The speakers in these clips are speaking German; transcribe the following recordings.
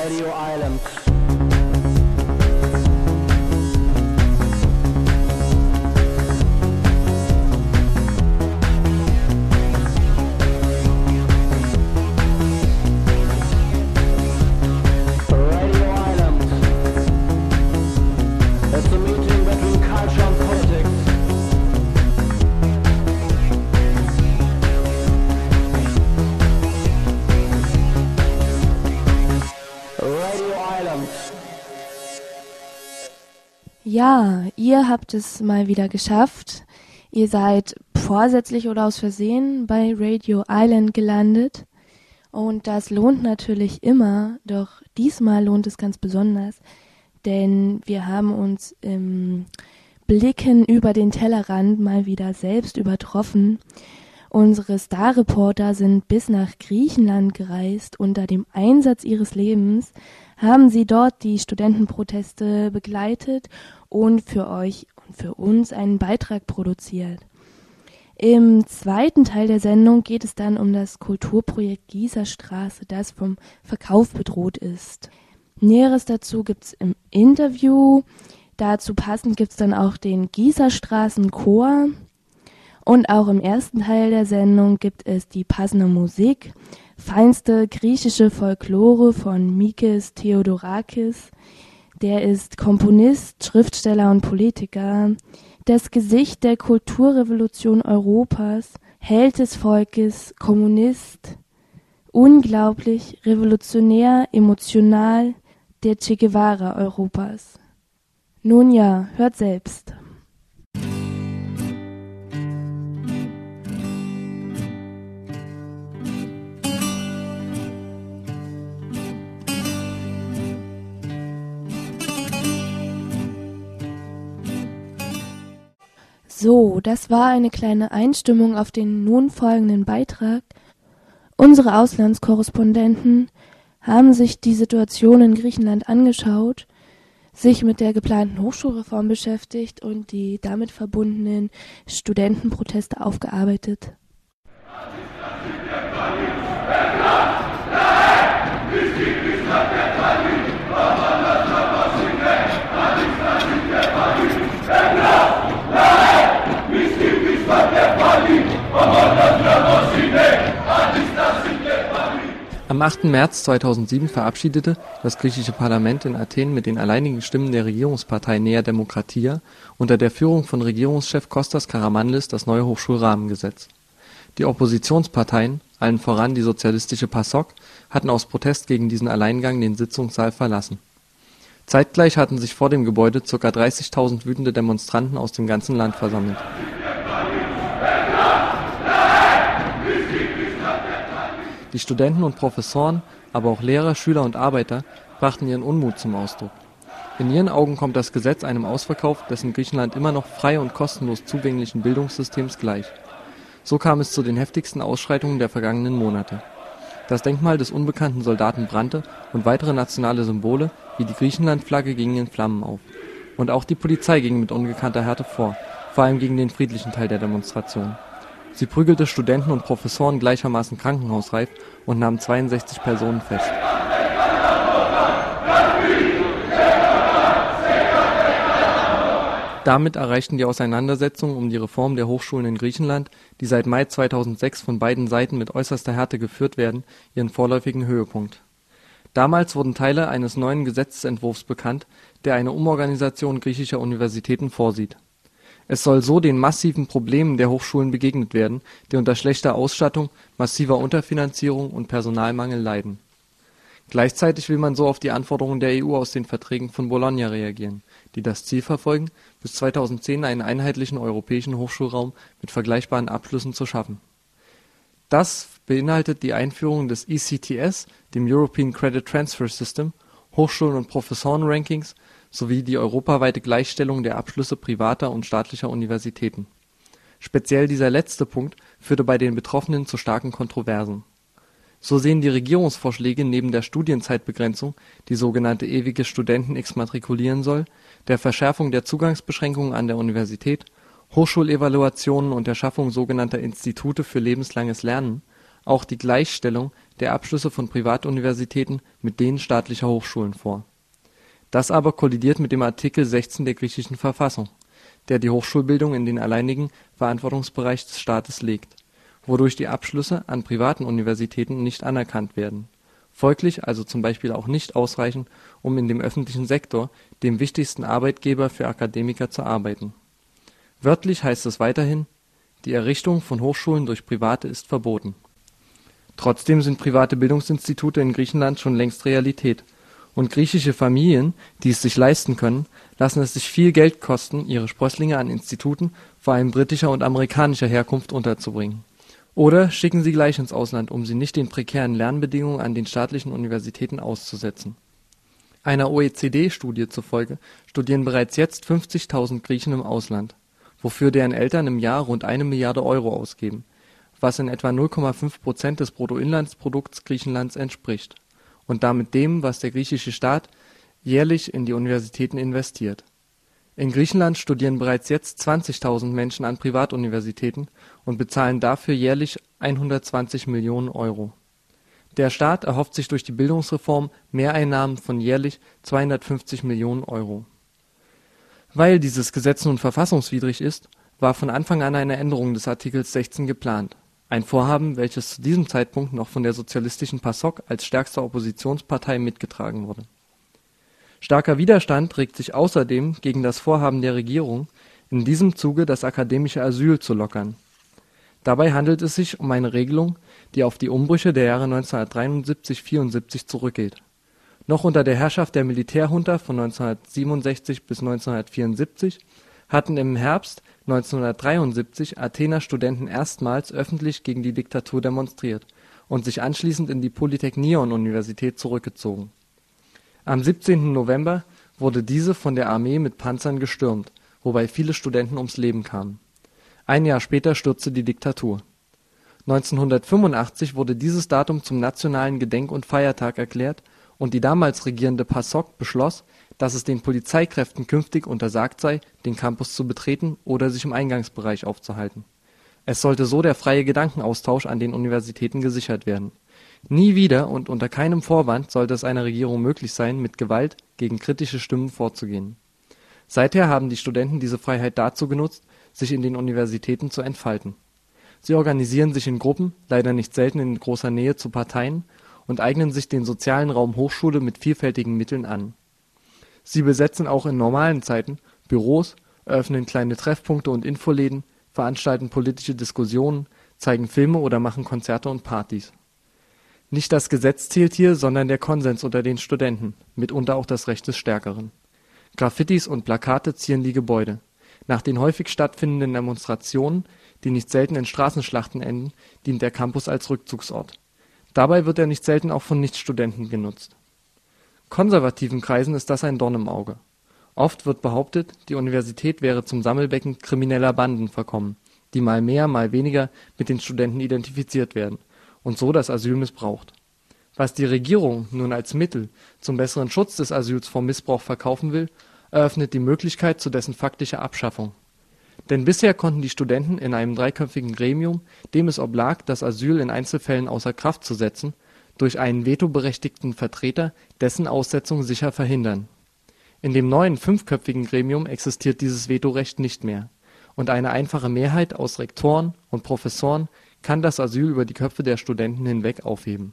Radio Island. Ja, ihr habt es mal wieder geschafft. Ihr seid vorsätzlich oder aus Versehen bei Radio Island gelandet. Und das lohnt natürlich immer, doch diesmal lohnt es ganz besonders, denn wir haben uns im Blicken über den Tellerrand mal wieder selbst übertroffen. Unsere Starreporter sind bis nach Griechenland gereist. Unter dem Einsatz ihres Lebens haben sie dort die Studentenproteste begleitet und für euch und für uns einen Beitrag produziert. Im zweiten Teil der Sendung geht es dann um das Kulturprojekt Gießerstraße, das vom Verkauf bedroht ist. Näheres dazu gibt's im Interview. Dazu passend gibt's dann auch den Gießerstraßenchor. Und auch im ersten Teil der Sendung gibt es die passende Musik. Feinste griechische Folklore von Mikis Theodorakis. Der ist Komponist, Schriftsteller und Politiker. Das Gesicht der Kulturrevolution Europas, Held des Volkes, Kommunist. Unglaublich, revolutionär, emotional, der Che Guevara Europas. Nun ja, hört selbst. So, das war eine kleine Einstimmung auf den nun folgenden Beitrag. Unsere Auslandskorrespondenten haben sich die Situation in Griechenland angeschaut, sich mit der geplanten Hochschulreform beschäftigt und die damit verbundenen Studentenproteste aufgearbeitet. Am 8. März 2007 verabschiedete das griechische Parlament in Athen mit den alleinigen Stimmen der Regierungspartei Nea Demokratia unter der Führung von Regierungschef Kostas Karamanlis das neue Hochschulrahmengesetz. Die Oppositionsparteien, allen voran die sozialistische PASOK, hatten aus Protest gegen diesen Alleingang den Sitzungssaal verlassen. Zeitgleich hatten sich vor dem Gebäude ca. 30.000 wütende Demonstranten aus dem ganzen Land versammelt. Die Studenten und Professoren, aber auch Lehrer, Schüler und Arbeiter brachten ihren Unmut zum Ausdruck. In ihren Augen kommt das Gesetz einem Ausverkauf des in Griechenland immer noch frei und kostenlos zugänglichen Bildungssystems gleich. So kam es zu den heftigsten Ausschreitungen der vergangenen Monate. Das Denkmal des unbekannten Soldaten brannte und weitere nationale Symbole wie die Griechenland-Flagge gingen in Flammen auf. Und auch die Polizei ging mit ungekannter Härte vor, vor allem gegen den friedlichen Teil der Demonstration. Sie prügelte Studenten und Professoren gleichermaßen krankenhausreif und nahm 62 Personen fest. Damit erreichten die Auseinandersetzungen um die Reform der Hochschulen in Griechenland, die seit Mai 2006 von beiden Seiten mit äußerster Härte geführt werden, ihren vorläufigen Höhepunkt. Damals wurden Teile eines neuen Gesetzesentwurfs bekannt, der eine Umorganisation griechischer Universitäten vorsieht. Es soll so den massiven Problemen der Hochschulen begegnet werden, die unter schlechter Ausstattung, massiver Unterfinanzierung und Personalmangel leiden. Gleichzeitig will man so auf die Anforderungen der EU aus den Verträgen von Bologna reagieren, die das Ziel verfolgen, bis 2010 einen einheitlichen europäischen Hochschulraum mit vergleichbaren Abschlüssen zu schaffen. Das beinhaltet die Einführung des ECTS, dem European Credit Transfer System, Hochschulen- und Professoren-Rankings sowie die europaweite Gleichstellung der Abschlüsse privater und staatlicher Universitäten. Speziell dieser letzte Punkt führte bei den Betroffenen zu starken Kontroversen. So sehen die Regierungsvorschläge neben der Studienzeitbegrenzung, die sogenannte ewige Studenten exmatrikulieren soll, der Verschärfung der Zugangsbeschränkungen an der Universität, Hochschulevaluationen und der Schaffung sogenannter Institute für lebenslanges Lernen, auch die Gleichstellung der Abschlüsse von Privatuniversitäten mit denen staatlicher Hochschulen vor. Das aber kollidiert mit dem Artikel 16 der griechischen Verfassung, der die Hochschulbildung in den alleinigen Verantwortungsbereich des Staates legt, wodurch die Abschlüsse an privaten Universitäten nicht anerkannt werden, folglich also zum Beispiel auch nicht ausreichen, um in dem öffentlichen Sektor, dem wichtigsten Arbeitgeber für Akademiker, zu arbeiten. Wörtlich heißt es weiterhin: Die Errichtung von Hochschulen durch Private ist verboten. Trotzdem sind private Bildungsinstitute in Griechenland schon längst Realität, und griechische Familien, die es sich leisten können, lassen es sich viel Geld kosten, ihre Sprösslinge an Instituten, vor allem britischer und amerikanischer Herkunft, unterzubringen. Oder schicken sie gleich ins Ausland, um sie nicht den prekären Lernbedingungen an den staatlichen Universitäten auszusetzen. Einer OECD-Studie zufolge studieren bereits jetzt 50.000 Griechen im Ausland, wofür deren Eltern im Jahr rund 1 Milliarde Euro ausgeben, was in etwa 0,5% des Bruttoinlandsprodukts Griechenlands entspricht und damit dem, was der griechische Staat jährlich in die Universitäten investiert. In Griechenland studieren bereits jetzt 20.000 Menschen an Privatuniversitäten und bezahlen dafür jährlich 120 Millionen Euro. Der Staat erhofft sich durch die Bildungsreform Mehreinnahmen von jährlich 250 Millionen Euro. Weil dieses Gesetz nun verfassungswidrig ist, war von Anfang an eine Änderung des Artikels 16 geplant. Ein Vorhaben, welches zu diesem Zeitpunkt noch von der sozialistischen PASOK als stärkster Oppositionspartei mitgetragen wurde. Starker Widerstand regt sich außerdem gegen das Vorhaben der Regierung, in diesem Zuge das akademische Asyl zu lockern. Dabei handelt es sich um eine Regelung, die auf die Umbrüche der Jahre 1973 / 74 zurückgeht. Noch unter der Herrschaft der Militärjunta von 1967 bis 1974 hatten im Herbst 1973 Athener Studenten erstmals öffentlich gegen die Diktatur demonstriert und sich anschließend in die Polytechnion-Universität zurückgezogen. Am 17. November wurde diese von der Armee mit Panzern gestürmt, wobei viele Studenten ums Leben kamen. Ein Jahr später stürzte die Diktatur. 1985 wurde dieses Datum zum nationalen Gedenk- und Feiertag erklärt und die damals regierende PASOK beschloss, dass es den Polizeikräften künftig untersagt sei, den Campus zu betreten oder sich im Eingangsbereich aufzuhalten. Es sollte so der freie Gedankenaustausch an den Universitäten gesichert werden. Nie wieder und unter keinem Vorwand sollte es einer Regierung möglich sein, mit Gewalt gegen kritische Stimmen vorzugehen. Seither haben die Studenten diese Freiheit dazu genutzt, sich in den Universitäten zu entfalten. Sie organisieren sich in Gruppen, leider nicht selten in großer Nähe zu Parteien, und eignen sich den sozialen Raum Hochschule mit vielfältigen Mitteln an. Sie besetzen auch in normalen Zeiten Büros, eröffnen kleine Treffpunkte und Infoläden, veranstalten politische Diskussionen, zeigen Filme oder machen Konzerte und Partys. Nicht das Gesetz zählt hier, sondern der Konsens unter den Studenten, mitunter auch das Recht des Stärkeren. Graffitis und Plakate zieren die Gebäude. Nach den häufig stattfindenden Demonstrationen, die nicht selten in Straßenschlachten enden, dient der Campus als Rückzugsort. Dabei wird er nicht selten auch von Nichtstudenten genutzt. Konservativen Kreisen ist das ein Dorn im Auge. Oft wird behauptet, die Universität wäre zum Sammelbecken krimineller Banden verkommen, die mal mehr, mal weniger mit den Studenten identifiziert werden und so das Asyl missbraucht. Was die Regierung nun als Mittel zum besseren Schutz des Asyls vor Missbrauch verkaufen will, eröffnet die Möglichkeit zu dessen faktischer Abschaffung. Denn bisher konnten die Studenten in einem 3köpfigen Gremium, dem es oblag, das Asyl in Einzelfällen außer Kraft zu setzen, durch einen vetoberechtigten Vertreter dessen Aussetzung sicher verhindern. In dem neuen 5köpfigen Gremium existiert dieses Vetorecht nicht mehr, und eine einfache Mehrheit aus Rektoren und Professoren kann das Asyl über die Köpfe der Studenten hinweg aufheben.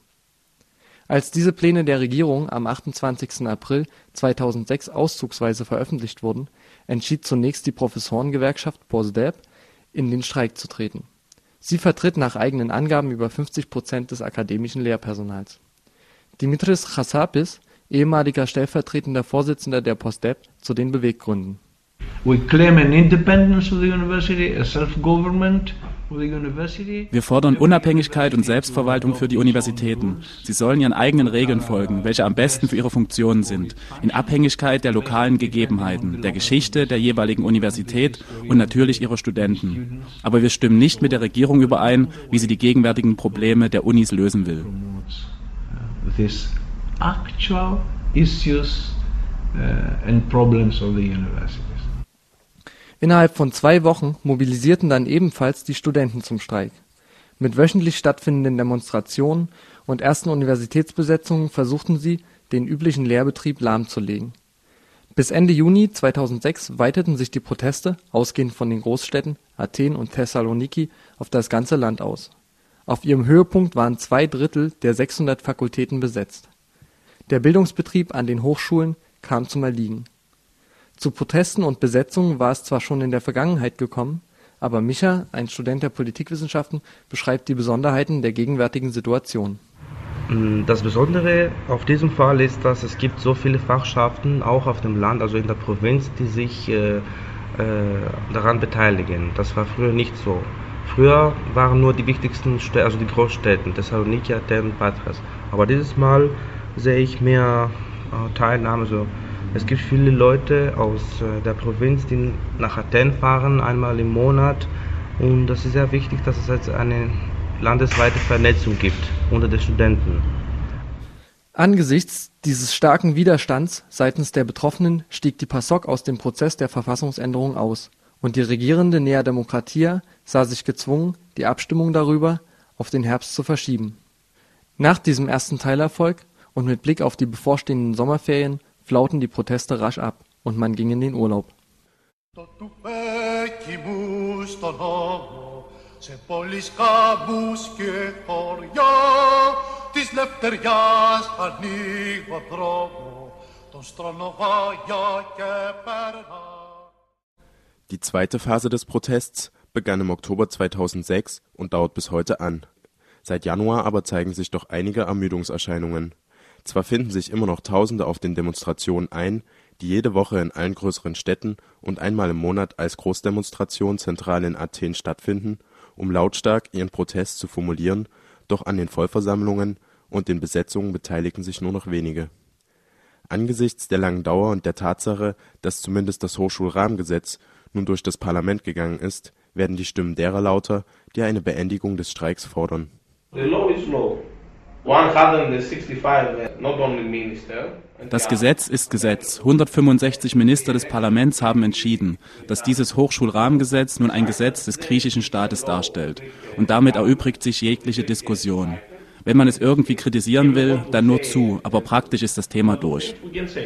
Als diese Pläne der Regierung am 28. April 2006 auszugsweise veröffentlicht wurden, entschied zunächst die Professorengewerkschaft POSDEP, in den Streik zu treten. Sie vertritt nach eigenen Angaben über 50% des akademischen Lehrpersonals. Dimitris Chassapis, ehemaliger stellvertretender Vorsitzender der POSDEP, zu den Beweggründen. We claim an independence of the university, a self-government of the university. Wir fordern Unabhängigkeit und Selbstverwaltung für die Universitäten. Sie sollen ihren eigenen Regeln folgen, welche am besten für ihre Funktionen sind, in Abhängigkeit der lokalen Gegebenheiten, der Geschichte der jeweiligen Universität und natürlich ihrer Studenten. Aber wir stimmen nicht mit der Regierung überein, wie sie die gegenwärtigen Probleme der Unis lösen will. These actual issues and problems of the universities. Innerhalb von 2 Wochen mobilisierten dann ebenfalls die Studenten zum Streik. Mit wöchentlich stattfindenden Demonstrationen und ersten Universitätsbesetzungen versuchten sie, den üblichen Lehrbetrieb lahmzulegen. Bis Ende Juni 2006 weiteten sich die Proteste, ausgehend von den Großstädten Athen und Thessaloniki, auf das ganze Land aus. Auf ihrem Höhepunkt waren 2/3 der 600 Fakultäten besetzt. Der Bildungsbetrieb an den Hochschulen kam zum Erliegen. Zu Protesten und Besetzungen war es zwar schon in der Vergangenheit gekommen, aber Micha, ein Student der Politikwissenschaften, beschreibt die Besonderheiten der gegenwärtigen Situation. Das Besondere auf diesem Fall ist, dass es gibt so viele Fachschaften, auch auf dem Land, also in der Provinz, die sich daran beteiligen. Das war früher nicht so. Früher waren nur die wichtigsten Städte, also die Großstädte, Thessaloniki, Athen und Patras. Aber dieses Mal sehe ich mehr Teilnahme. Also es gibt viele Leute aus der Provinz, die nach Athen fahren, einmal im Monat. Und das ist sehr wichtig, dass es jetzt eine landesweite Vernetzung gibt unter den Studenten. Angesichts dieses starken Widerstands seitens der Betroffenen stieg die PASOK aus dem Prozess der Verfassungsänderung aus und die regierende Nea Demokratia sah sich gezwungen, die Abstimmung darüber auf den Herbst zu verschieben. Nach diesem ersten Teilerfolg und mit Blick auf die bevorstehenden Sommerferien flauten die Proteste rasch ab und man ging in den Urlaub. Σε πόλεις κάμπους και χωριά της λευτεριάς ανοίγω δρόμο τον στρονογάγια και περνά. Die zweite Phase des Protests begann im Oktober 2006 und dauert bis heute an. Seit Januar aber zeigen sich doch einige Ermüdungserscheinungen. Zwar finden sich immer noch Tausende auf den Demonstrationen ein, die jede Woche in allen größeren Städten und einmal im Monat als Großdemonstration zentral in Athen stattfinden, um lautstark ihren Protest zu formulieren, doch an den Vollversammlungen und den Besetzungen beteiligen sich nur noch wenige. Angesichts der langen Dauer und der Tatsache, dass zumindest das Hochschulrahmengesetz nun durch das Parlament gegangen ist, werden die Stimmen derer lauter, die eine Beendigung des Streiks fordern. Das Gesetz ist Gesetz. 165 Minister des Parlaments haben entschieden, dass dieses Hochschulrahmengesetz nun ein Gesetz des griechischen Staates darstellt. Und damit erübrigt sich jegliche Diskussion. Wenn man es irgendwie kritisieren will, dann nur zu, aber praktisch ist das Thema durch.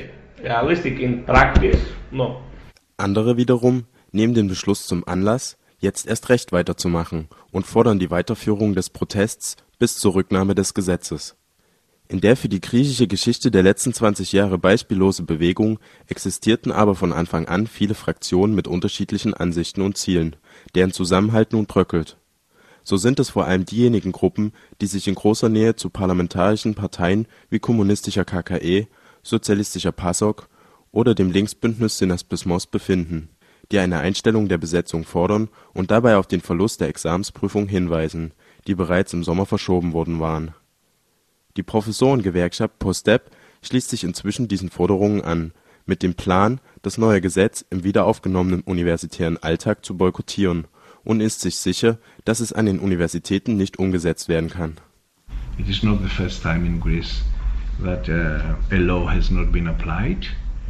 Andere wiederum nehmen den Beschluss zum Anlass, jetzt erst recht weiterzumachen und fordern die Weiterführung des Protests bis zur Rücknahme des Gesetzes. In der für die griechische Geschichte der letzten 20 Jahre beispiellose Bewegung existierten aber von Anfang an viele Fraktionen mit unterschiedlichen Ansichten und Zielen, deren Zusammenhalt nun bröckelt. So sind es vor allem diejenigen Gruppen, die sich in großer Nähe zu parlamentarischen Parteien wie kommunistischer KKE, sozialistischer PASOK oder dem Linksbündnis Synaspismos befinden, die eine Einstellung der Besetzung fordern und dabei auf den Verlust der Examensprüfung hinweisen, die bereits im Sommer verschoben worden waren. Die Professorengewerkschaft POSTEP schließt sich inzwischen diesen Forderungen an, mit dem Plan, das neue Gesetz im wiederaufgenommenen universitären Alltag zu boykottieren und ist sich sicher, dass es an den Universitäten nicht umgesetzt werden kann. It is not the first time in Greece that a law has not been applied.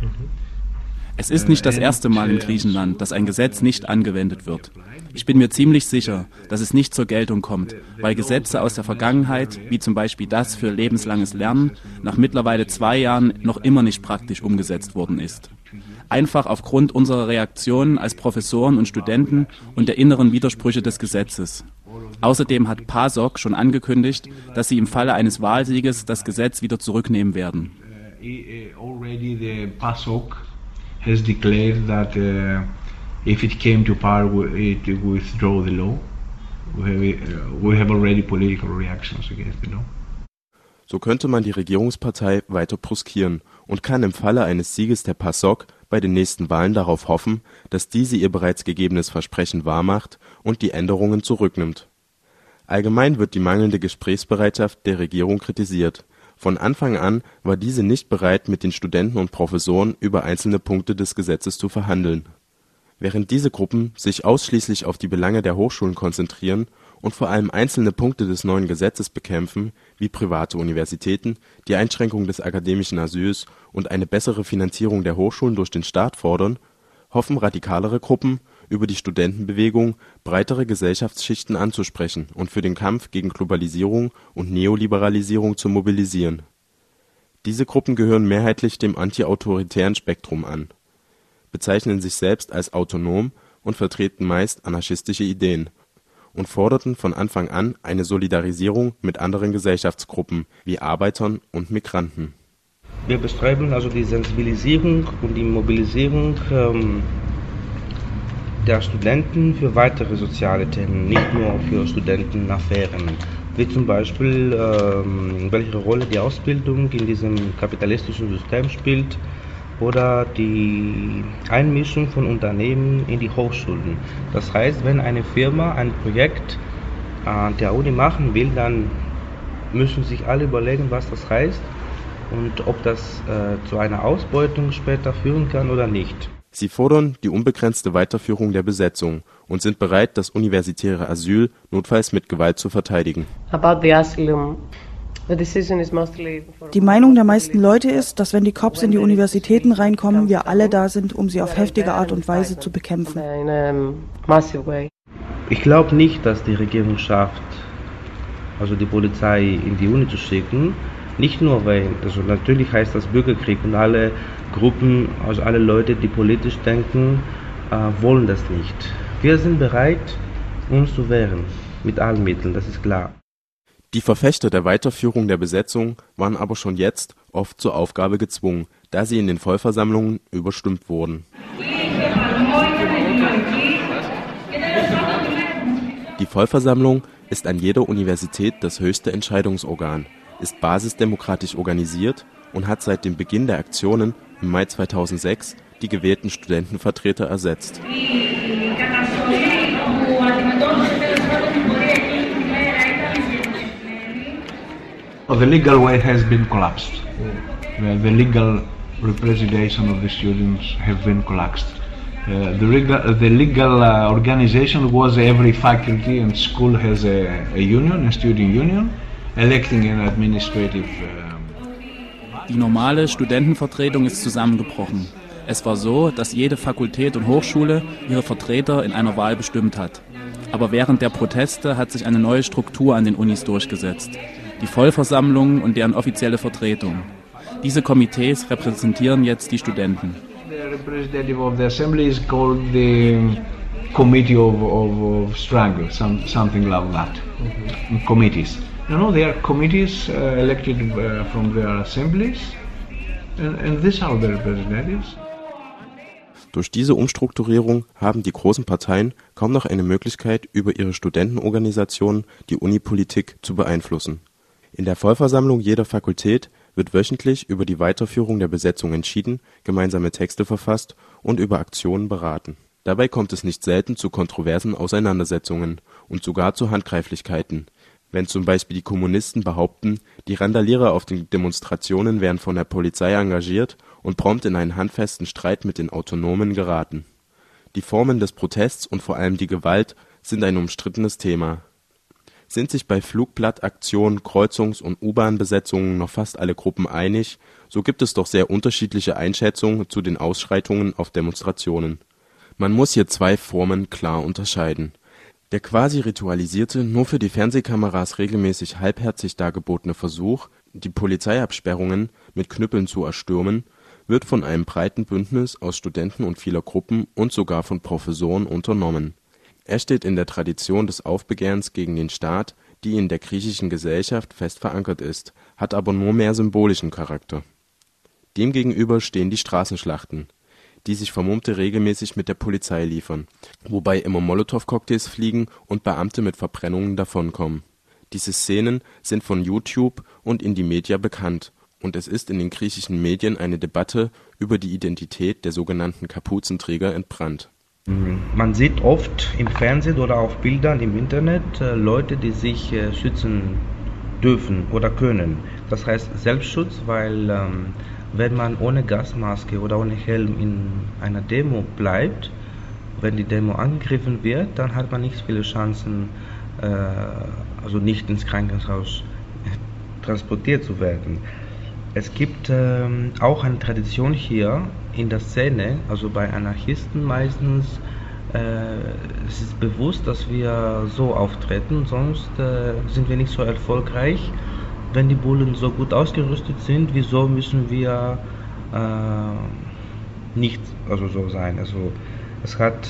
Es ist nicht das erste Mal in Griechenland, dass ein Gesetz nicht angewendet wird. Ich bin mir ziemlich sicher, dass es nicht zur Geltung kommt, weil Gesetze aus der Vergangenheit, wie zum Beispiel das für lebenslanges Lernen, nach mittlerweile 2 Jahren noch immer nicht praktisch umgesetzt worden ist. Einfach aufgrund unserer Reaktionen als Professoren und Studenten und der inneren Widersprüche des Gesetzes. Außerdem hat PASOK schon angekündigt, dass sie im Falle eines Wahlsieges das Gesetz wieder zurücknehmen werden. Already the PASOK has declared that if it came to power, it would withdraw the law. We have already political reactions against the law. So könnte man die Regierungspartei weiter bruskieren und kann im Falle eines Sieges der PASOK bei den nächsten Wahlen darauf hoffen, dass diese ihr bereits gegebenes Versprechen wahrmacht und die Änderungen zurücknimmt. Allgemein wird die mangelnde Gesprächsbereitschaft der Regierung kritisiert. Von Anfang an war diese nicht bereit, mit den Studenten und Professoren über einzelne Punkte des Gesetzes zu verhandeln. Während diese Gruppen sich ausschließlich auf die Belange der Hochschulen konzentrieren und vor allem einzelne Punkte des neuen Gesetzes bekämpfen, wie private Universitäten, die Einschränkung des akademischen Asyls und eine bessere Finanzierung der Hochschulen durch den Staat fordern, hoffen radikalere Gruppen, über die Studentenbewegung breitere Gesellschaftsschichten anzusprechen und für den Kampf gegen Globalisierung und Neoliberalisierung zu mobilisieren. Diese Gruppen gehören mehrheitlich dem antiautoritären Spektrum an, bezeichnen sich selbst als autonom und vertreten meist anarchistische Ideen und forderten von Anfang an eine Solidarisierung mit anderen Gesellschaftsgruppen wie Arbeitern und Migranten. Wir betreiben also die Sensibilisierung und die Mobilisierung der Studenten für weitere soziale Themen, nicht nur für Studentenaffären, wie zum Beispiel welche Rolle die Ausbildung in diesem kapitalistischen System spielt oder die Einmischung von Unternehmen in die Hochschulen. Das heißt, wenn eine Firma ein Projekt an der Uni machen will, dann müssen sich alle überlegen, was das heißt und ob das zu einer Ausbeutung später führen kann oder nicht. Sie fordern die unbegrenzte Weiterführung der Besetzung und sind bereit, das universitäre Asyl notfalls mit Gewalt zu verteidigen. Die Meinung der meisten Leute ist, dass wenn die Cops in die Universitäten reinkommen, wir alle da sind, um sie auf heftige Art und Weise zu bekämpfen. Ich glaube nicht, dass die Regierung schafft, also die Polizei in die Uni zu schicken. Nicht nur, weil, also natürlich heißt das Bürgerkrieg und alle Gruppen, also alle Leute, die politisch denken, wollen das nicht. Wir sind bereit, uns zu wehren, mit allen Mitteln, das ist klar. Die Verfechter der Weiterführung der Besetzung waren aber schon jetzt oft zur Aufgabe gezwungen, da sie in den Vollversammlungen überstimmt wurden. Die Vollversammlung ist an jeder Universität das höchste Entscheidungsorgan, ist basisdemokratisch organisiert und hat seit dem Beginn der Aktionen im Mai 2006 die gewählten Studentenvertreter ersetzt. The legal way has been collapsed. The legal representation of the students have been collapsed. The legal organization was every faculty and school has a union, a student union, electing an administrative. Die normale Studentenvertretung ist zusammengebrochen. Es war so, dass jede Fakultät und Hochschule ihre Vertreter in einer Wahl bestimmt hat. Aber während der Proteste hat sich eine neue Struktur an den Unis durchgesetzt. Die Vollversammlung und deren offizielle Vertretung. Diese Komitees repräsentieren jetzt die Studenten. The representative of the assembly is called the committee of struggle, something like that. Committees. They are committees elected from their assemblies, and these are the representatives. Durch diese Umstrukturierung haben die großen Parteien kaum noch eine Möglichkeit, über ihre Studentenorganisationen die Unipolitik zu beeinflussen. In der Vollversammlung jeder Fakultät wird wöchentlich über die Weiterführung der Besetzung entschieden, gemeinsame Texte verfasst und über Aktionen beraten. Dabei kommt es nicht selten zu kontroversen Auseinandersetzungen und sogar zu Handgreiflichkeiten, wenn zum Beispiel die Kommunisten behaupten, die Randalierer auf den Demonstrationen wären von der Polizei engagiert und prompt in einen handfesten Streit mit den Autonomen geraten. Die Formen des Protests und vor allem die Gewalt sind ein umstrittenes Thema. Sind sich bei Flugblattaktionen, Kreuzungs- und U-Bahn-Besetzungen noch fast alle Gruppen einig, so gibt es doch sehr unterschiedliche Einschätzungen zu den Ausschreitungen auf Demonstrationen. Man muss hier zwei Formen klar unterscheiden. Der quasi ritualisierte, nur für die Fernsehkameras regelmäßig halbherzig dargebotene Versuch, die Polizeiabsperrungen mit Knüppeln zu erstürmen, wird von einem breiten Bündnis aus Studenten und vieler Gruppen und sogar von Professoren unternommen. Er steht in der Tradition des Aufbegehrens gegen den Staat, die in der griechischen Gesellschaft fest verankert ist, hat aber nur mehr symbolischen Charakter. Demgegenüber stehen die Straßenschlachten, die sich Vermummte regelmäßig mit der Polizei liefern, wobei immer Molotow-Cocktails fliegen und Beamte mit Verbrennungen davonkommen. Diese Szenen sind von YouTube und Indymedia bekannt und es ist in den griechischen Medien eine Debatte über die Identität der sogenannten Kapuzenträger entbrannt. Man sieht oft im Fernsehen oder auf Bildern im Internet Leute, die sich schützen dürfen oder können. Das heißt Selbstschutz, weil wenn man ohne Gasmaske oder ohne Helm in einer Demo bleibt, wenn die Demo angegriffen wird, dann hat man nicht viele Chancen, also nicht ins Krankenhaus transportiert zu werden. Es gibt auch eine Tradition hier in der Szene, also bei Anarchisten meistens, Es ist bewusst, dass wir so auftreten, sonst sind wir nicht so erfolgreich. Wenn die Bullen so gut ausgerüstet sind, wieso müssen wir nicht so sein? Also es hat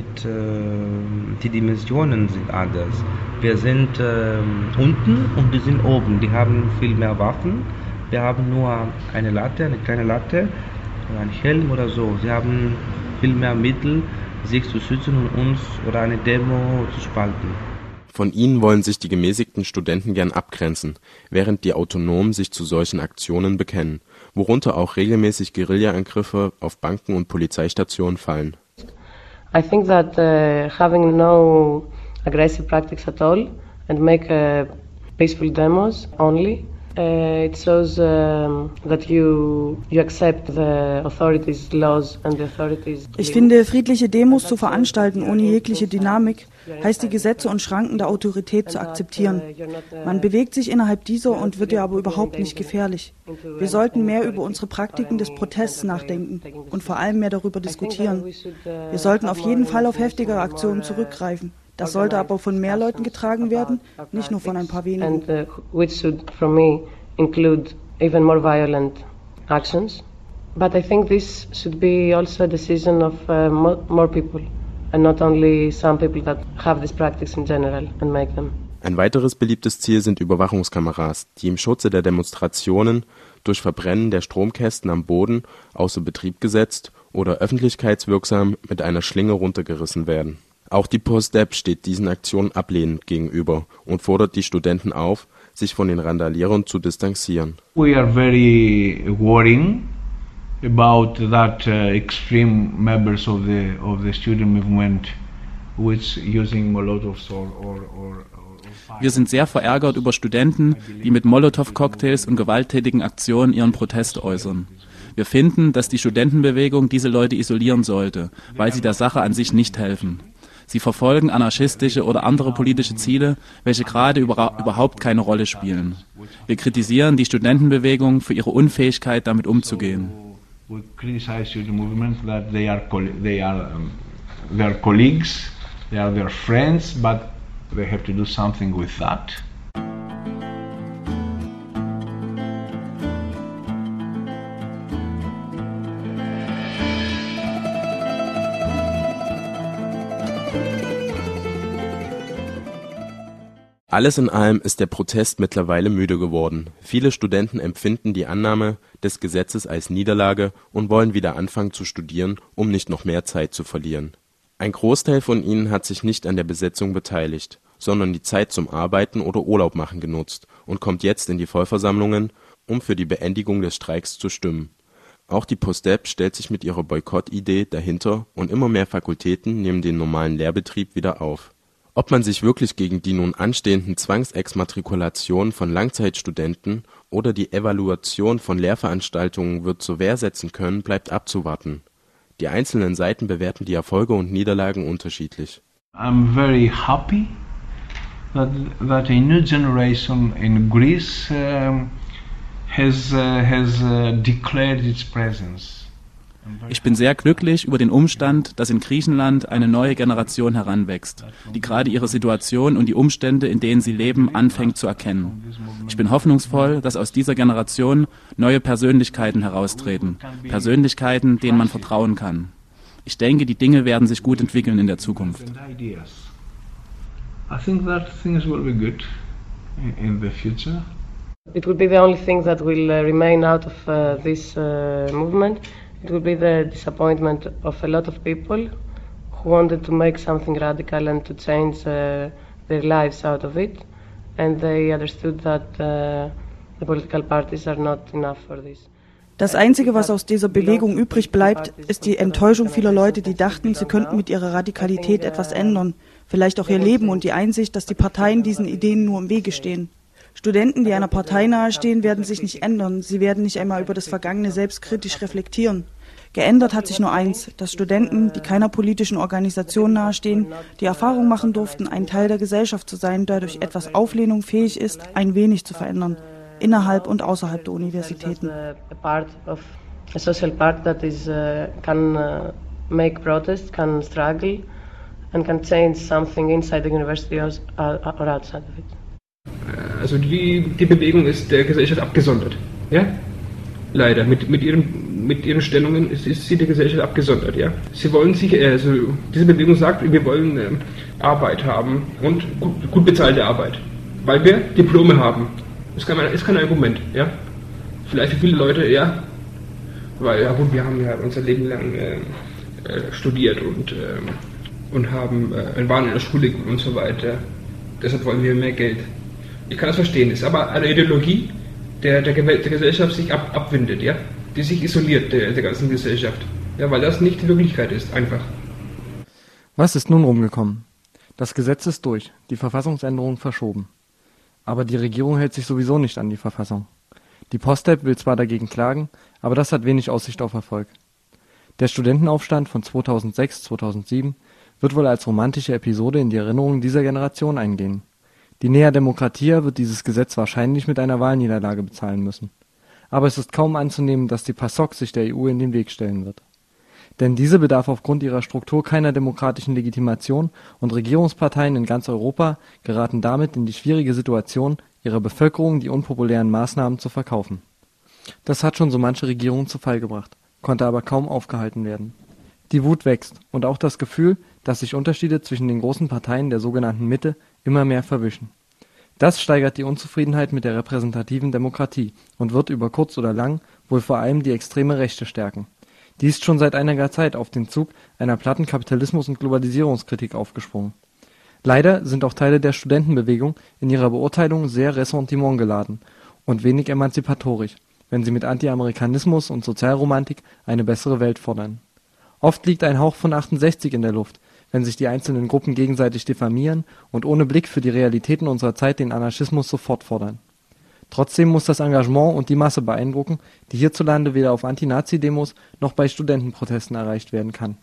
die Dimensionen sind anders. Wir sind unten und die sind oben. Die haben viel mehr Waffen. Wir haben nur eine kleine Latte, einen Helm oder so. Sie haben viel mehr Mittel, sich zu schützen und uns oder eine Demo zu spalten. Von ihnen wollen sich die gemäßigten Studenten gern abgrenzen, während die Autonomen sich zu solchen Aktionen bekennen, worunter auch regelmäßig Guerilla-Angriffe auf Banken und Polizeistationen fallen. I think that having no aggressive practice at all and make peaceful demos only, it shows that you accept the authorities' laws and the authorities. Ich finde, friedliche Demos zu veranstalten ohne jegliche Dynamik heißt, die Gesetze und Schranken der Autorität zu akzeptieren. Man bewegt sich innerhalb dieser und wird ihr aber überhaupt nicht gefährlich. Wir sollten mehr über unsere Praktiken des Protests nachdenken und vor allem mehr darüber diskutieren. Wir sollten auf jeden Fall auf heftigere Aktionen zurückgreifen. Das sollte aber von mehr Leuten getragen werden, nicht nur von ein paar wenigen. And which should, for me, include even more violent actions. But I think this should be also a decision of more people, and not only some people that have this practice in general and make them. Ein weiteres beliebtes Ziel sind Überwachungskameras, die im Schutze der Demonstrationen durch Verbrennen der Stromkästen am Boden außer Betrieb gesetzt oder öffentlichkeitswirksam mit einer Schlinge runtergerissen werden. Auch die POSDEP steht diesen Aktionen ablehnend gegenüber und fordert die Studenten auf, sich von den Randalierern zu distanzieren. We are very worrying about that extreme members of the student movement which using Molotovs or Wir sind sehr verärgert über Studenten, die mit Molotow-Cocktails und gewalttätigen Aktionen ihren Protest äußern. Wir finden, dass die Studentenbewegung diese Leute isolieren sollte, weil sie der Sache an sich nicht helfen. Sie verfolgen anarchistische oder andere politische Ziele, welche gerade überhaupt keine Rolle spielen. Wir kritisieren die Studentenbewegung für ihre Unfähigkeit, damit umzugehen. We criticize student movements that they are their colleagues, they are their friends, but they have to do something with that. Alles in allem ist der Protest mittlerweile müde geworden. Viele Studenten empfinden die Annahme des Gesetzes als Niederlage und wollen wieder anfangen zu studieren, um nicht noch mehr Zeit zu verlieren. Ein Großteil von ihnen hat sich nicht an der Besetzung beteiligt, sondern die Zeit zum Arbeiten oder Urlaub machen genutzt und kommt jetzt in die Vollversammlungen, um für die Beendigung des Streiks zu stimmen. Auch die POSDEP stellt sich mit ihrer Boykottidee dahinter und immer mehr Fakultäten nehmen den normalen Lehrbetrieb wieder auf. Ob man sich wirklich gegen die nun anstehenden Zwangsexmatrikulationen von Langzeitstudenten oder die Evaluation von Lehrveranstaltungen wird zur Wehr setzen können, bleibt abzuwarten. Die einzelnen Seiten bewerten die Erfolge und Niederlagen unterschiedlich. I'm very happy that a new generation in Greece has declared its presence. Ich bin sehr glücklich über den Umstand, dass in Griechenland eine neue Generation heranwächst, die gerade ihre Situation und die Umstände, in denen sie leben, anfängt zu erkennen. Ich bin hoffnungsvoll, dass aus dieser Generation neue Persönlichkeiten heraustreten, Persönlichkeiten, denen man vertrauen kann. Ich denke, die Dinge werden sich gut entwickeln in der Zukunft. I think that things will be good in the future. It will be the only thing that will remain out of this movement. It will be the disappointment of a lot of people who wanted to make something radical and to change their lives out of it, and they understood that the political parties are not enough for this. Das Einzige, was aus dieser Bewegung übrig bleibt, ist die Enttäuschung vieler Leute, die dachten, sie könnten mit ihrer Radikalität etwas ändern, vielleicht auch ihr Leben und die Einsicht, dass die Parteien diesen Ideen nur im Wege stehen. Studenten, die einer Partei nahestehen, werden sich nicht ändern. Sie werden nicht einmal über das Vergangene selbstkritisch reflektieren. Geändert hat sich nur eins, dass Studenten, die keiner politischen Organisation nahestehen, die Erfahrung machen durften, ein Teil der Gesellschaft zu sein, der durch etwas Auflehnung fähig ist, ein wenig zu verändern, innerhalb und außerhalb der Universitäten. A social part that is can make protest, can struggle and can change something inside the university or outside of it. Also die Bewegung ist der Gesellschaft abgesondert, ja? Leider. Mit ihren Stellungen ist sie der Gesellschaft abgesondert, ja? Sie wollen sich, also diese Bewegung sagt, wir wollen Arbeit haben und gut bezahlte Arbeit, weil wir Diplome haben. Ist kein Argument, ja? Vielleicht für viele Leute, ja, weil ja gut, wir haben ja unser Leben lang studiert und waren in der Schule und so weiter. Deshalb wollen wir mehr Geld. Ich kann das verstehen, ist aber eine Ideologie, der Gesellschaft sich abwendet, ja, die sich isoliert der ganzen Gesellschaft, ja, weil das nicht die Wirklichkeit ist, einfach. Was ist nun rumgekommen? Das Gesetz ist durch, die Verfassungsänderung verschoben. Aber die Regierung hält sich sowieso nicht an die Verfassung. Die Postep will zwar dagegen klagen, aber das hat wenig Aussicht auf Erfolg. Der Studentenaufstand von 2006/2007 wird wohl als romantische Episode in die Erinnerung dieser Generation eingehen. Die Nea Demokratia wird dieses Gesetz wahrscheinlich mit einer Wahlniederlage bezahlen müssen. Aber es ist kaum anzunehmen, dass die PASOK sich der EU in den Weg stellen wird. Denn diese bedarf aufgrund ihrer Struktur keiner demokratischen Legitimation und Regierungsparteien in ganz Europa geraten damit in die schwierige Situation, ihrer Bevölkerung die unpopulären Maßnahmen zu verkaufen. Das hat schon so manche Regierung zu Fall gebracht, konnte aber kaum aufgehalten werden. Die Wut wächst und auch das Gefühl, dass sich Unterschiede zwischen den großen Parteien der sogenannten Mitte immer mehr verwischen. Das steigert die Unzufriedenheit mit der repräsentativen Demokratie und wird über kurz oder lang wohl vor allem die extreme Rechte stärken. Die ist schon seit einiger Zeit auf den Zug einer platten Kapitalismus- und Globalisierungskritik aufgesprungen. Leider sind auch Teile der Studentenbewegung in ihrer Beurteilung sehr ressentimentgeladen und wenig emanzipatorisch, wenn sie mit Anti-Amerikanismus und Sozialromantik eine bessere Welt fordern. Oft liegt ein Hauch von 68 in der Luft, wenn sich die einzelnen Gruppen gegenseitig diffamieren und ohne Blick für die Realitäten unserer Zeit den Anarchismus sofort fordern. Trotzdem muss das Engagement und die Masse beeindrucken, die hierzulande weder auf Anti-Nazi-Demos noch bei Studentenprotesten erreicht werden kann.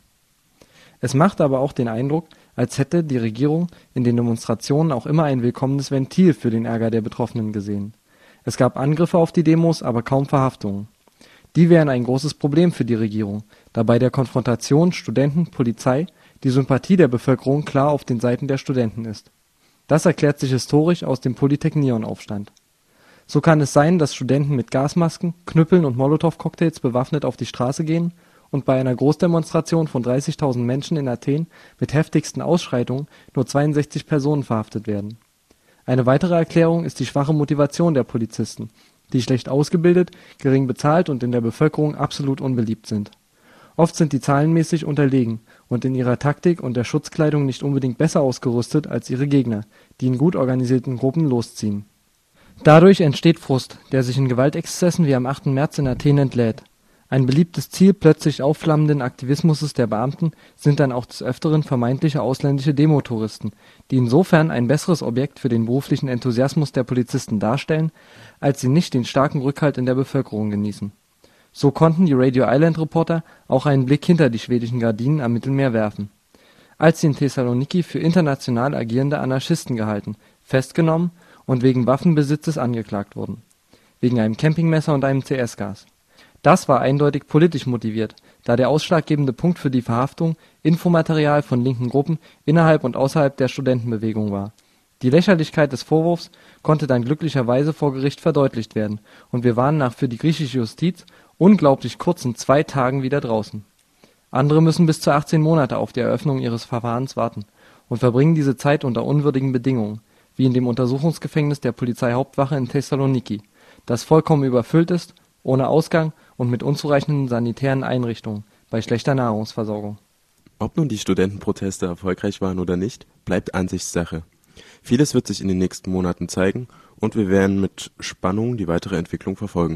Es macht aber auch den Eindruck, als hätte die Regierung in den Demonstrationen auch immer ein willkommenes Ventil für den Ärger der Betroffenen gesehen. Es gab Angriffe auf die Demos, aber kaum Verhaftungen. Die wären ein großes Problem für die Regierung, da bei der Konfrontation Studenten-Polizei die Sympathie der Bevölkerung klar auf den Seiten der Studenten ist. Das erklärt sich historisch aus dem Polytechnion-Aufstand. So kann es sein, dass Studenten mit Gasmasken, Knüppeln und Molotow-Cocktails bewaffnet auf die Straße gehen und bei einer Großdemonstration von 30.000 Menschen in Athen mit heftigsten Ausschreitungen nur 62 Personen verhaftet werden. Eine weitere Erklärung ist die schwache Motivation der Polizisten, die schlecht ausgebildet, gering bezahlt und in der Bevölkerung absolut unbeliebt sind. Oft sind die zahlenmäßig unterlegen und in ihrer Taktik und der Schutzkleidung nicht unbedingt besser ausgerüstet als ihre Gegner, die in gut organisierten Gruppen losziehen. Dadurch entsteht Frust, der sich in Gewaltexzessen wie am 8. März in Athen entlädt. Ein beliebtes Ziel plötzlich aufflammenden Aktivismus der Beamten sind dann auch des Öfteren vermeintliche ausländische Demotouristen, die insofern ein besseres Objekt für den beruflichen Enthusiasmus der Polizisten darstellen, als sie nicht den starken Rückhalt in der Bevölkerung genießen. So konnten die Radio Island Reporter auch einen Blick hinter die schwedischen Gardinen am Mittelmeer werfen. Als sie in Thessaloniki für international agierende Anarchisten gehalten, festgenommen und wegen Waffenbesitzes angeklagt wurden. Wegen einem Campingmesser und einem CS-Gas. Das war eindeutig politisch motiviert, da der ausschlaggebende Punkt für die Verhaftung Infomaterial von linken Gruppen innerhalb und außerhalb der Studentenbewegung war. Die Lächerlichkeit des Vorwurfs konnte dann glücklicherweise vor Gericht verdeutlicht werden und wir waren nach für die griechische Justiz unglaublich kurzen 2 Tagen wieder draußen. Andere müssen bis zu 18 Monate auf die Eröffnung ihres Verfahrens warten und verbringen diese Zeit unter unwürdigen Bedingungen, wie in dem Untersuchungsgefängnis der Polizeihauptwache in Thessaloniki, das vollkommen überfüllt ist, ohne Ausgang und mit unzureichenden sanitären Einrichtungen, bei schlechter Nahrungsversorgung. Ob nun die Studentenproteste erfolgreich waren oder nicht, bleibt Ansichtssache. Vieles wird sich in den nächsten Monaten zeigen und wir werden mit Spannung die weitere Entwicklung verfolgen.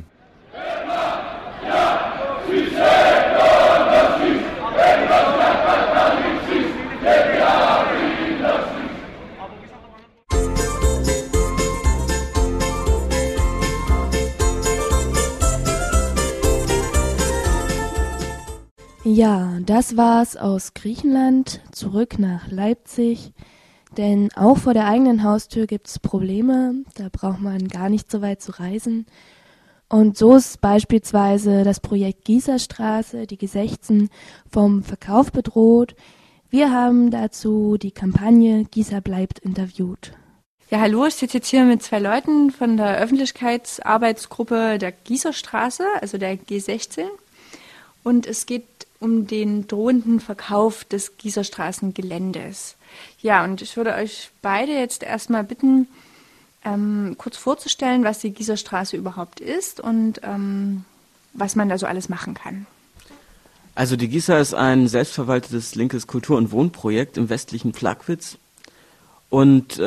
Ja, das war's aus Griechenland, zurück nach Leipzig, denn auch vor der eigenen Haustür gibt's Probleme, da braucht man gar nicht so weit zu reisen. Und so ist beispielsweise das Projekt Gießerstraße, die G16, vom Verkauf bedroht. Wir haben dazu die Kampagne Gießer bleibt interviewt. Ja, hallo, ich sitze jetzt hier mit 2 Leuten von der Öffentlichkeitsarbeitsgruppe der Gießerstraße, also der G16. Und es geht um den drohenden Verkauf des Gießerstraßengeländes. Ja, und ich würde euch beide jetzt erstmal bitten, kurz vorzustellen, was die Gießerstraße überhaupt ist und was man da so alles machen kann. Also die Gießer ist ein selbstverwaltetes linkes Kultur- und Wohnprojekt im westlichen Plagwitz. Und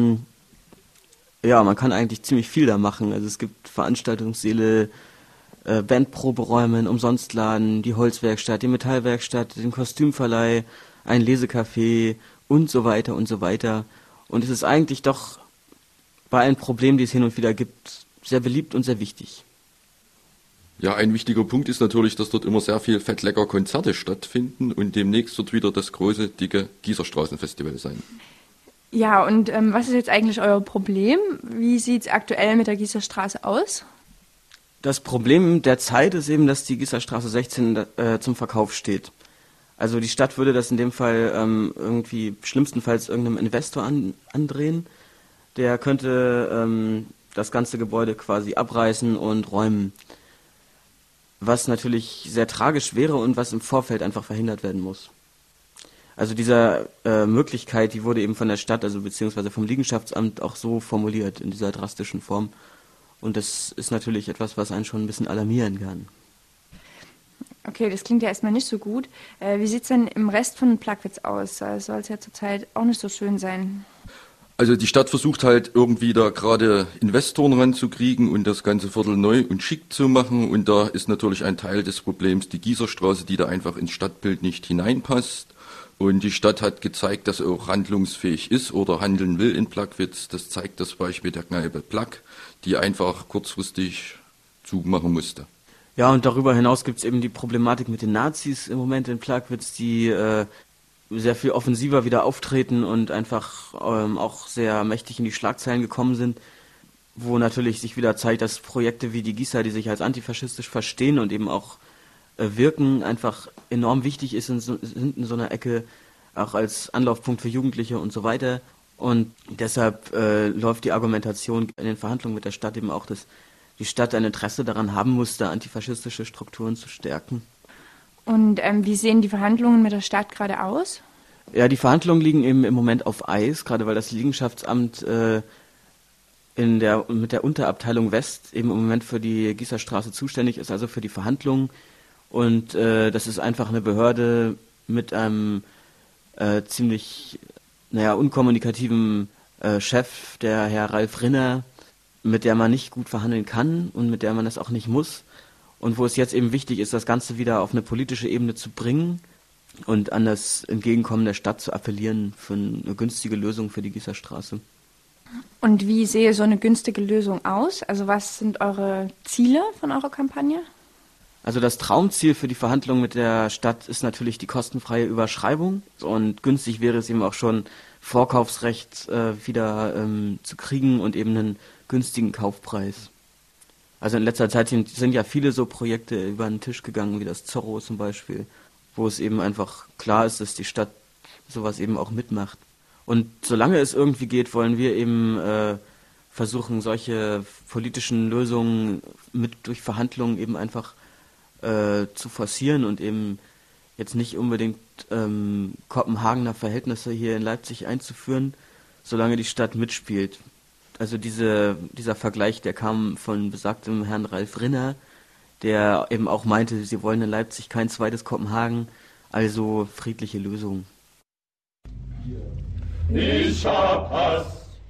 man kann eigentlich ziemlich viel da machen. Also es gibt Veranstaltungssäle, Bandproberäume, einen Umsonstladen, die Holzwerkstatt, die Metallwerkstatt, den Kostümverleih, ein Lesecafé und so weiter und so weiter. Und es ist eigentlich doch bei allen Problemen, die es hin und wieder gibt, sehr beliebt und sehr wichtig. Ja, ein wichtiger Punkt ist natürlich, dass dort immer sehr viel fettlecker Konzerte stattfinden und demnächst wird wieder das große, dicke Gießerstraßenfestival sein. Ja, und was ist jetzt eigentlich euer Problem? Wie sieht es aktuell mit der Gießerstraße aus? Das Problem der Zeit ist eben, dass die Gießerstraße 16 zum Verkauf steht. Also die Stadt würde das in dem Fall irgendwie schlimmstenfalls irgendeinem Investor andrehen. Der könnte das ganze Gebäude quasi abreißen und räumen. Was natürlich sehr tragisch wäre und was im Vorfeld einfach verhindert werden muss. Also diese Möglichkeit, die wurde eben von der Stadt, also beziehungsweise vom Liegenschaftsamt auch so formuliert in dieser drastischen Form. Und das ist natürlich etwas, was einen schon ein bisschen alarmieren kann. Okay, das klingt ja erstmal nicht so gut. Wie sieht es denn im Rest von Plagwitz aus? Da soll es ja zurzeit auch nicht so schön sein. Also die Stadt versucht halt irgendwie da gerade Investoren ranzukriegen und das ganze Viertel neu und schick zu machen. Und da ist natürlich ein Teil des Problems die Gießerstraße, die da einfach ins Stadtbild nicht hineinpasst. Und die Stadt hat gezeigt, dass sie auch handlungsfähig ist oder handeln will in Plagwitz. Das zeigt das Beispiel der Kneipe Plag, die einfach kurzfristig zumachen musste. Ja, und darüber hinaus gibt es eben die Problematik mit den Nazis im Moment in Plagwitz, die sehr viel offensiver wieder auftreten und einfach auch sehr mächtig in die Schlagzeilen gekommen sind, wo natürlich sich wieder zeigt, dass Projekte wie die Gießer, die sich als antifaschistisch verstehen und eben auch wirken, einfach enorm wichtig sind in so einer Ecke, auch als Anlaufpunkt für Jugendliche und so weiter. Und deshalb läuft die Argumentation in den Verhandlungen mit der Stadt eben auch, dass die Stadt ein Interesse daran haben muss, da antifaschistische Strukturen zu stärken. Und wie sehen die Verhandlungen mit der Stadt gerade aus? Ja, die Verhandlungen liegen eben im Moment auf Eis, gerade weil das Liegenschaftsamt mit der Unterabteilung West eben im Moment für die Gießerstraße zuständig ist, also für die Verhandlungen. Und das ist einfach eine Behörde mit einem ziemlich unkommunikativen Chef, der Herr Ralf Rinner, mit der man nicht gut verhandeln kann und mit der man das auch nicht muss. Und wo es jetzt eben wichtig ist, das Ganze wieder auf eine politische Ebene zu bringen und an das Entgegenkommen der Stadt zu appellieren für eine günstige Lösung für die Gießerstraße. Und wie sehe so eine günstige Lösung aus? Also was sind eure Ziele von eurer Kampagne? Also das Traumziel für die Verhandlungen mit der Stadt ist natürlich die kostenfreie Überschreibung. Und günstig wäre es eben auch schon, Vorkaufsrecht wieder zu kriegen und eben einen günstigen Kaufpreis. Also in letzter Zeit sind ja viele so Projekte über den Tisch gegangen, wie das Zorro zum Beispiel, wo es eben einfach klar ist, dass die Stadt sowas eben auch mitmacht. Und solange es irgendwie geht, wollen wir eben versuchen, solche politischen Lösungen durch Verhandlungen eben einfach zu forcieren und eben jetzt nicht unbedingt Kopenhagener Verhältnisse hier in Leipzig einzuführen, solange die Stadt mitspielt. Also dieser Vergleich, der kam von besagtem Herrn Ralf Rinner, der eben auch meinte, sie wollen in Leipzig kein zweites Kopenhagen, also friedliche Lösungen. Ich hab Hass,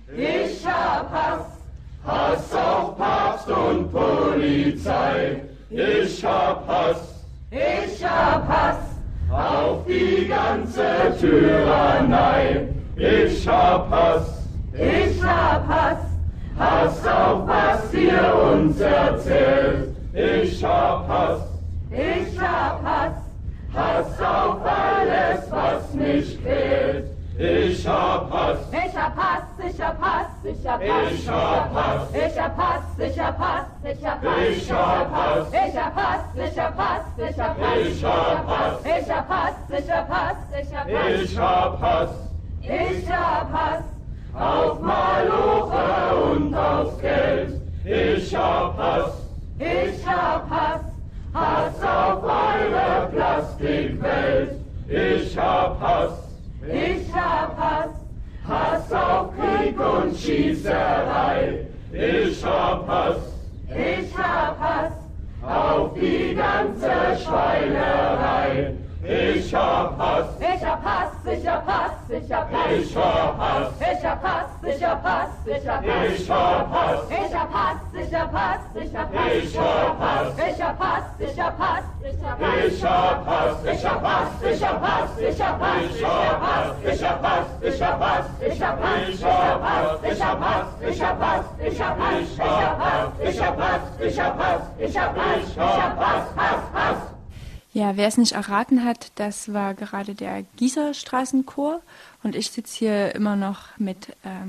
Hass auf Papst und Polizei. Ich hab Hass auf die ganze Tyrannei. Ich hab Hass, Hass auf was ihr uns erzählt. Ich hab Hass, Hass auf alles, was mich quält. Ich hab Hass. Ich hab Hass, ich hab Hass, ich hab Hass. Ich hab Hass. Ich hab Hass, ich hab Hass, ich hab Hass. Ich hab Hass. Ich hab Hass, ich hab Hass, ich hab Hass. Ich hab Hass. Ich hab Hass, ich hab Hass, ich hab Hass. Ich hab Hass. Ich hab Hass. Auf Maloche und aufs Geld. Ich hab Hass. Ich hab Hass. Hass auf eure Plastikwelt. Ich hab Hass. Ich hab Hass. Hass auf Krieg und Schießerei. Ich hab Hass. Ich hab Hass. Auf die ganze Schweinerei. Ich hab Hass. Ich hab Hass, ich hab Hass, ich hab Hass. Ich hab Hass. Ich hab Hass, ich hab Hass, ich hab Hass. Ich hab Hass. Ich hab Hass, ich hab Hass, ich hab Hass. Ich hab Hass. Ich hab Hass, ich hab Hass, ich hab Hass. Ich hab Hass. Ich hab Hass, ich hab Hass, ich hab Hass. Ich hab Hass. Ich hab Hass. Ich hab Hass. Ich hab Hass, Ich hab Hass. ich hab Hass, ich hab Hass, ich hab Hass. Ich hab Hass. Ich hab Hass. Ich hab Hass. Ich hab Hass, Ich hab Hass. Hass. Hass. Ja, wer es nicht erraten hat, das war gerade der Gießerstraßenchor und ich sitze hier immer noch mit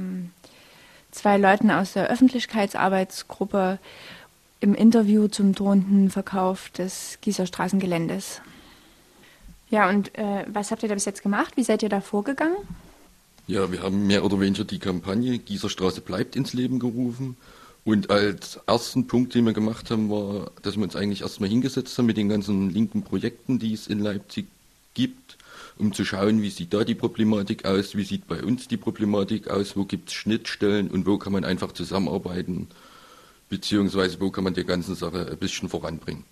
2 Leuten aus der Öffentlichkeitsarbeitsgruppe im Interview zum drohenden Verkauf des Gießerstraßengeländes. Ja, und was habt ihr da bis jetzt gemacht? Wie seid ihr da vorgegangen? Ja, wir haben mehr oder weniger die Kampagne Gießerstraße bleibt ins Leben gerufen. Und als ersten Punkt, den wir gemacht haben, war, dass wir uns eigentlich erstmal hingesetzt haben mit den ganzen linken Projekten, die es in Leipzig gibt, um zu schauen, wie sieht da die Problematik aus, wie sieht bei uns die Problematik aus, wo gibt es Schnittstellen und wo kann man einfach zusammenarbeiten, beziehungsweise wo kann man die ganze Sache ein bisschen voranbringen.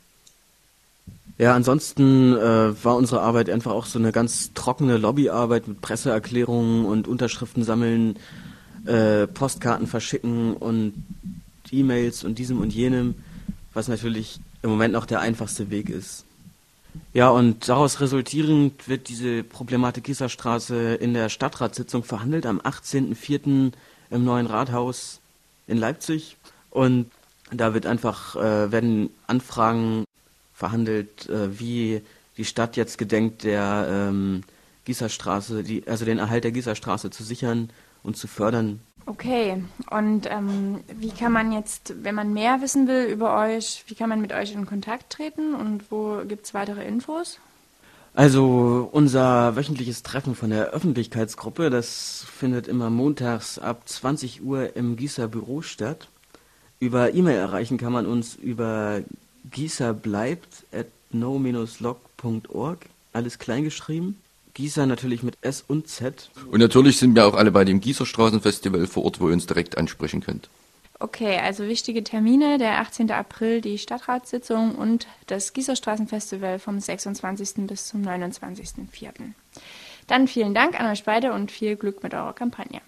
Ja, ansonsten war unsere Arbeit einfach auch so eine ganz trockene Lobbyarbeit mit Presseerklärungen und Unterschriften sammeln, Postkarten verschicken und E-Mails und diesem und jenem, was natürlich im Moment noch der einfachste Weg ist. Ja, und daraus resultierend wird diese Problematik Gießerstraße in der Stadtratssitzung verhandelt am 18.04. im neuen Rathaus in Leipzig. Und da wird einfach, werden Anfragen verhandelt, wie die Stadt jetzt gedenkt, der Gießerstraße, also den Erhalt der Gießerstraße zu sichern und zu fördern. Okay, und wie kann man jetzt, wenn man mehr wissen will über euch, wie kann man mit euch in Kontakt treten und wo gibt es weitere Infos? Also unser wöchentliches Treffen von der Öffentlichkeitsgruppe, das findet immer montags ab 20 Uhr im Gießer Büro statt. Über E-Mail erreichen kann man uns über gießerbleibt@no-log.org, alles kleingeschrieben. Gießer natürlich mit S und Z. Und natürlich sind wir auch alle bei dem Gießerstraßenfestival vor Ort, wo ihr uns direkt ansprechen könnt. Okay, also wichtige Termine, der 18. April die Stadtratssitzung und das Gießerstraßenfestival vom 26. bis zum 29.04. Dann vielen Dank an euch beide und viel Glück mit eurer Kampagne.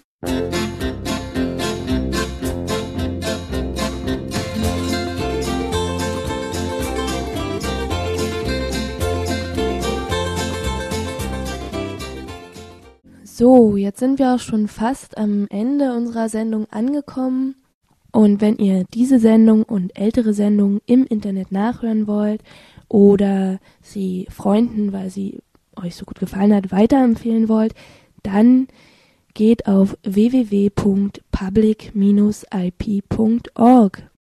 So, jetzt sind wir auch schon fast am Ende unserer Sendung angekommen. Und wenn ihr diese Sendung und ältere Sendungen im Internet nachhören wollt oder sie Freunden, weil sie euch so gut gefallen hat, weiterempfehlen wollt, dann geht auf www.public-ip.org.